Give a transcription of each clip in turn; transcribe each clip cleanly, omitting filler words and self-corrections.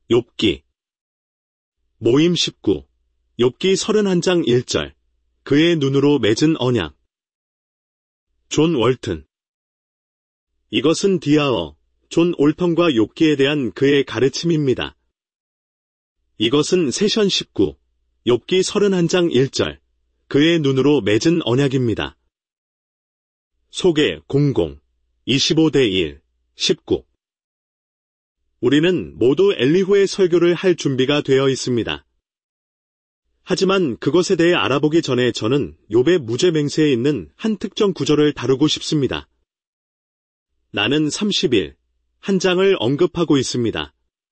욥기 모임 19 욥기 31장 1절 그의 눈으로 맺은 언약 존 월튼 이것은 디아어, 존 올턴과 욥기에 대한 그의 가르침입니다. 이것은 세션 19 욥기 31장 1절 그의 눈으로 맺은 언약입니다. 소개 00 25대 1 19 우리는 모두 엘리후의 설교를 할 준비가 되어 있습니다. 하지만 그것에 대해 알아보기 전에 저는 욥의 무죄 맹세에 있는 한 특정 구절을 다루고 싶습니다. 나는 30일, 한 장을 언급하고 있습니다.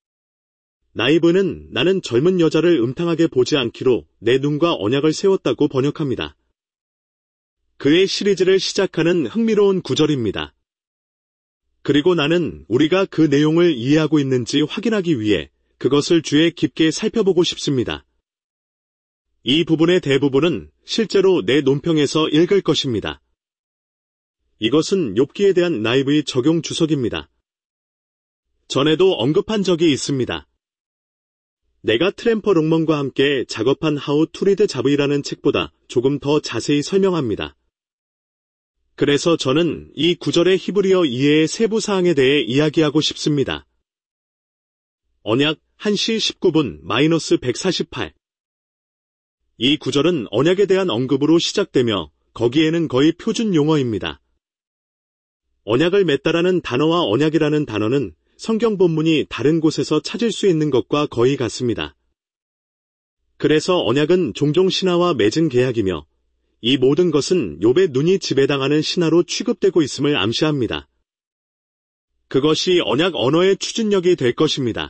나이브는 나는 젊은 여자를 음탕하게 보지 않기로 내 눈과 언약을 세웠다고 번역합니다. 그의 시리즈를 시작하는 흥미로운 구절입니다. 그리고 나는 우리가 그 내용을 이해하고 있는지 확인하기 위해 그것을 주에 깊게 살펴보고 싶습니다. 이 부분의 대부분은 실제로 내 논평에서 읽을 것입니다. 이것은 욥기에 대한 나이브의 적용 주석입니다. 전에도 언급한 적이 있습니다. 내가 트램퍼 롱먼과 함께 작업한 How to Read 자브이라는 책보다 조금 더 자세히 설명합니다. 그래서 저는 이 구절의 히브리어 이해의 세부 사항에 대해 이야기하고 싶습니다. 언약 1시 19분 -148 이 구절은 언약에 대한 언급으로 시작되며 거기에는 거의 표준 용어입니다. 언약을 맺다라는 단어와 언약이라는 단어는 성경 본문이 다른 곳에서 찾을 수 있는 것과 거의 같습니다. 그래서 언약은 종종 신하와 맺은 계약이며 이 모든 것은 욥의 눈이 지배당하는 신하로 취급되고 있음을 암시합니다. 그것이 언약 언어의 추진력이 될 것입니다.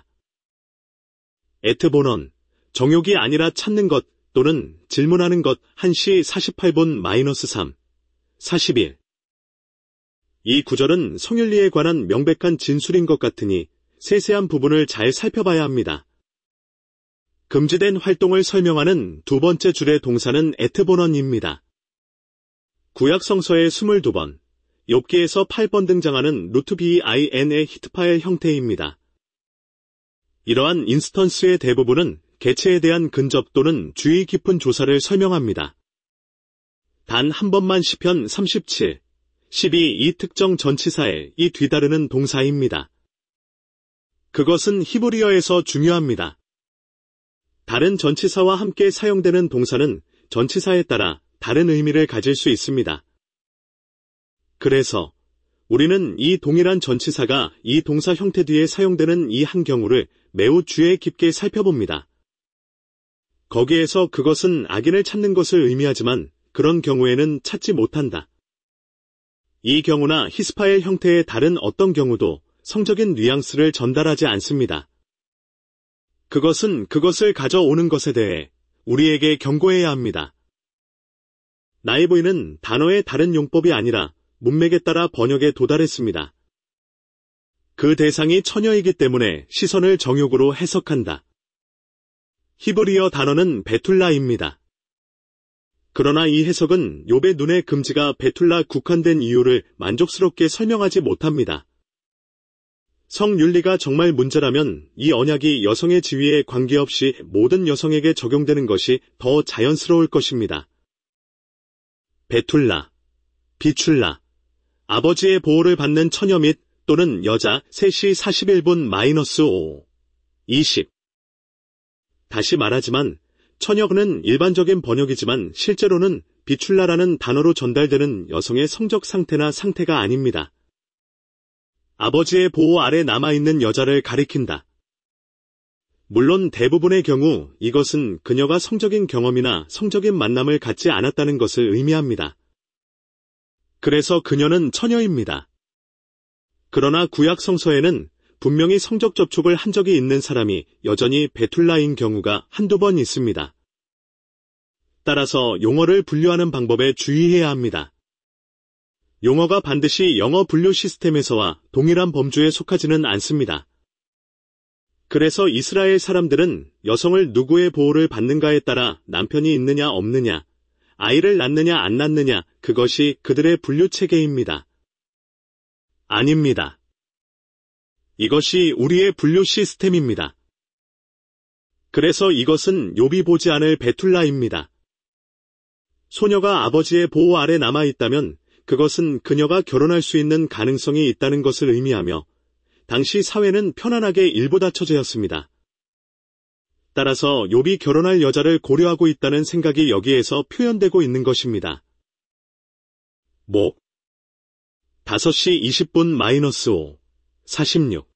에트보넌, 정욕이 아니라 찾는 것 또는 질문하는 것 1시 48분 -3, 41. 이 구절은 성윤리에 관한 명백한 진술인 것 같으니 세세한 부분을 잘 살펴봐야 합니다. 금지된 활동을 설명하는 두 번째 줄의 동사는 에트보넌입니다. 구약 성서의 22번, 욥기에서 8번 등장하는 루트빈의 히트파엘 형태입니다. 이러한 인스턴스의 대부분은 개체에 대한 근접 또는 주의 깊은 조사를 설명합니다. 단 한 번만 시편 37, 12 이 특정 전치사에 이 뒤따르는 동사입니다. 그것은 히브리어에서 중요합니다. 다른 전치사와 함께 사용되는 동사는 전치사에 따라 다른 의미를 가질 수 있습니다. 그래서 우리는 이 동일한 전치사가 이 동사 형태 뒤에 사용되는 이 한 경우를 매우 주의 깊게 살펴봅니다. 거기에서 그것은 악인을 찾는 것을 의미하지만 그런 경우에는 찾지 못한다. 이 경우나 히스파엘 형태의 다른 어떤 경우도 성적인 뉘앙스를 전달하지 않습니다. 그것은 그것을 가져오는 것에 대해 우리에게 경고해야 합니다. 나이브이는 단어의 다른 용법이 아니라 문맥에 따라 번역에 도달했습니다. 그 대상이 처녀이기 때문에 시선을 정욕으로 해석한다. 히브리어 단어는 베툴라입니다. 그러나 이 해석은 욥의 눈의 금지가 베툴라 국한된 이유를 만족스럽게 설명하지 못합니다. 성윤리가 정말 문제라면 이 언약이 여성의 지위에 관계없이 모든 여성에게 적용되는 것이 더 자연스러울 것입니다. 베툴라, 비출라, 아버지의 보호를 받는 처녀 및 또는 여자 3시 41분 -5, 20. 다시 말하지만 처녀는 일반적인 번역이지만 실제로는 비출라라는 단어로 전달되는 여성의 성적 상태나 상태가 아닙니다. 아버지의 보호 아래 남아있는 여자를 가리킨다. 물론 대부분의 경우 이것은 그녀가 성적인 경험이나 성적인 만남을 갖지 않았다는 것을 의미합니다. 그래서 그녀는 처녀입니다. 그러나 구약 성서에는 분명히 성적 접촉을 한 적이 있는 사람이 여전히 베툴라인 경우가 한두 번 있습니다. 따라서 용어를 분류하는 방법에 주의해야 합니다. 용어가 반드시 영어 분류 시스템에서와 동일한 범주에 속하지는 않습니다. 그래서 이스라엘 사람들은 여성을 누구의 보호를 받는가에 따라 남편이 있느냐 없느냐, 아이를 낳느냐 안 낳느냐 그것이 그들의 분류 체계입니다. 아닙니다. 이것이 우리의 분류 시스템입니다. 그래서 이것은 욥이 보지 않을 베툴라입니다. 소녀가 아버지의 보호 아래 남아있다면 그것은 그녀가 결혼할 수 있는 가능성이 있다는 것을 의미하며 당시 사회는 편안하게 일보다처제였습니다. 따라서 욥이 결혼할 여자를 고려하고 있다는 생각이 여기에서 표현되고 있는 것입니다. 5시 20분 -5, 46.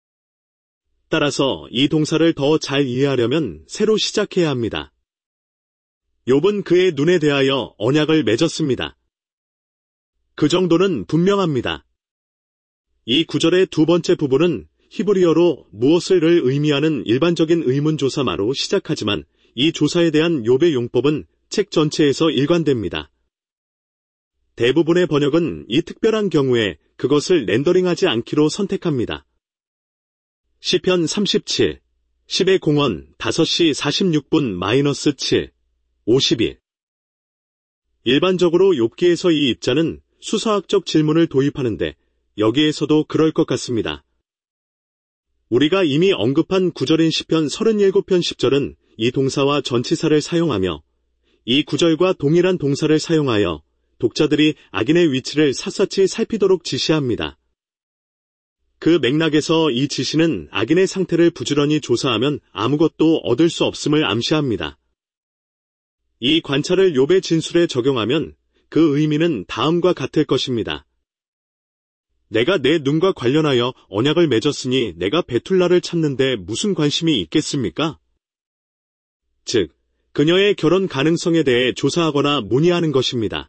따라서 이 동사를 더 잘 이해하려면 새로 시작해야 합니다. 욥은 그의 눈에 대하여 언약을 맺었습니다. 그 정도는 분명합니다. 이 구절의 두 번째 부분은 히브리어로 무엇을를 의미하는 일반적인 의문조사마로 시작하지만 이 조사에 대한 욥의 용법은 책 전체에서 일관됩니다. 대부분의 번역은 이 특별한 경우에 그것을 렌더링하지 않기로 선택합니다. 시편 37, 10의 공원 5시 46분 -7, 52. 일반적으로 욥기에서 이 입자는 수사학적 질문을 도입하는데 여기에서도 그럴 것 같습니다. 우리가 이미 언급한 구절인 시편 37편 10절은 이 동사와 전치사를 사용하며 이 구절과 동일한 동사를 사용하여 독자들이 악인의 위치를 샅샅이 살피도록 지시합니다. 그 맥락에서 이 지시는 악인의 상태를 부지런히 조사하면 아무것도 얻을 수 없음을 암시합니다. 이 관찰을 욥의 진술에 적용하면 그 의미는 다음과 같을 것입니다. 내가 내 눈과 관련하여 언약을 맺었으니 내가 베툴라를 찾는데 무슨 관심이 있겠습니까? 즉, 그녀의 결혼 가능성에 대해 조사하거나 문의하는 것입니다.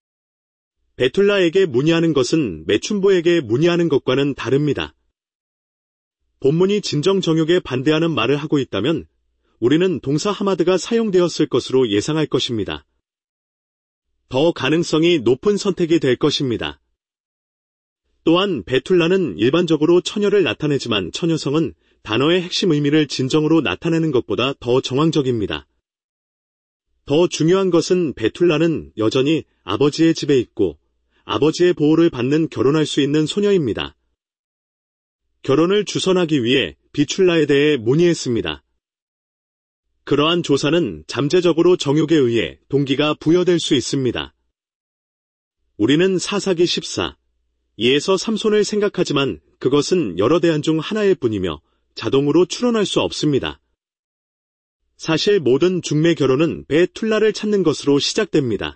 베툴라에게 문의하는 것은 매춘부에게 문의하는 것과는 다릅니다. 본문이 진정 정욕에 반대하는 말을 하고 있다면 우리는 동사 하마드가 사용되었을 것으로 예상할 것입니다. 더 가능성이 높은 선택이 될 것입니다. 또한 베툴라는 일반적으로 처녀를 나타내지만 처녀성은 단어의 핵심 의미를 진정으로 나타내는 것보다 더 정황적입니다. 더 중요한 것은 베툴라는 여전히 아버지의 집에 있고 아버지의 보호를 받는 결혼할 수 있는 소녀입니다. 결혼을 주선하기 위해 비출라에 대해 문의했습니다. 그러한 조사는 잠재적으로 정욕에 의해 동기가 부여될 수 있습니다. 우리는 사사기 14, 2에서 삼손을 생각하지만 그것은 여러 대안 중 하나일 뿐이며 자동으로 추론할 수 없습니다. 사실 모든 중매 결혼은 베툴라를 찾는 것으로 시작됩니다.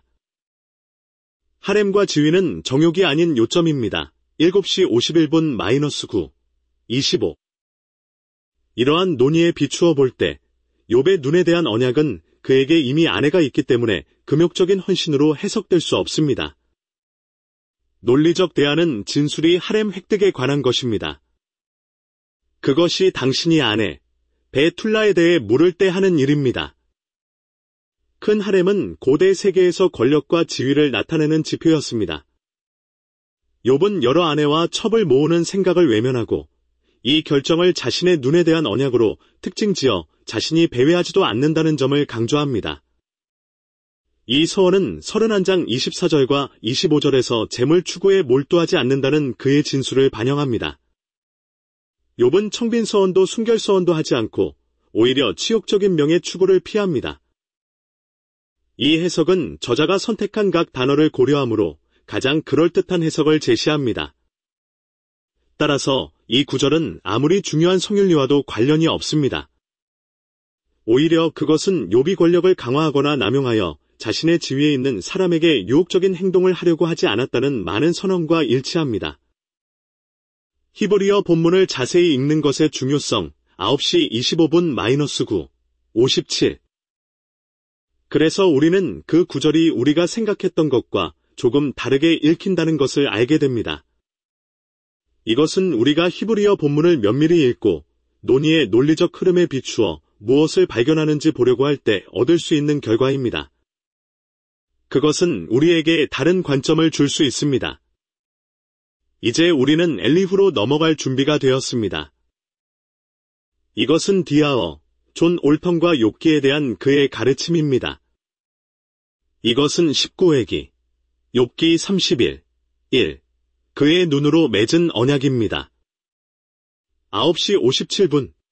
하렘과 지위는 정욕이 아닌 요점입니다. 7시 51분 -9, 25. 이러한 논의에 비추어 볼 때 욥의 눈에 대한 언약은 그에게 이미 아내가 있기 때문에 금욕적인 헌신으로 해석될 수 없습니다. 논리적 대안은 진술이 하렘 획득에 관한 것입니다. 그것이 당신이 아내, 베툴라에 대해 물을 때 하는 일입니다. 큰 하렘은 고대 세계에서 권력과 지위를 나타내는 지표였습니다. 욥은 여러 아내와 첩을 모으는 생각을 외면하고 이 결정을 자신의 눈에 대한 언약으로 특징지어 자신이 배회하지도 않는다는 점을 강조합니다. 이 서원은 31장 24절과 25절에서 재물 추구에 몰두하지 않는다는 그의 진술을 반영합니다. 욥은 청빈 서원도 순결 서원도 하지 않고 오히려 치욕적인 명예 추구를 피합니다. 이 해석은 저자가 선택한 각 단어를 고려하므로 가장 그럴듯한 해석을 제시합니다. 따라서 이 구절은 아무리 중요한 성윤리와도 관련이 없습니다. 오히려 그것은 욥이 권력을 강화하거나 남용하여 자신의 지위에 있는 사람에게 유혹적인 행동을 하려고 하지 않았다는 많은 선언과 일치합니다. 히브리어 본문을 자세히 읽는 것의 중요성 9시 25분 -9, 57. 그래서 우리는 그 구절이 우리가 생각했던 것과 조금 다르게 읽힌다는 것을 알게 됩니다. 이것은 우리가 히브리어 본문을 면밀히 읽고 논의의 논리적 흐름에 비추어 무엇을 발견하는지 보려고 할 때 얻을 수 있는 결과입니다. 그것은 우리에게 다른 관점을 줄 수 있습니다. 이제 우리는 엘리후로 넘어갈 준비가 되었습니다. 이것은 디아어, 존 올턴과 욥기에 대한 그의 가르침입니다. 이것은 19회기, 욥기 31, 1, 그의 눈으로 맺은 언약입니다. 9시 57분,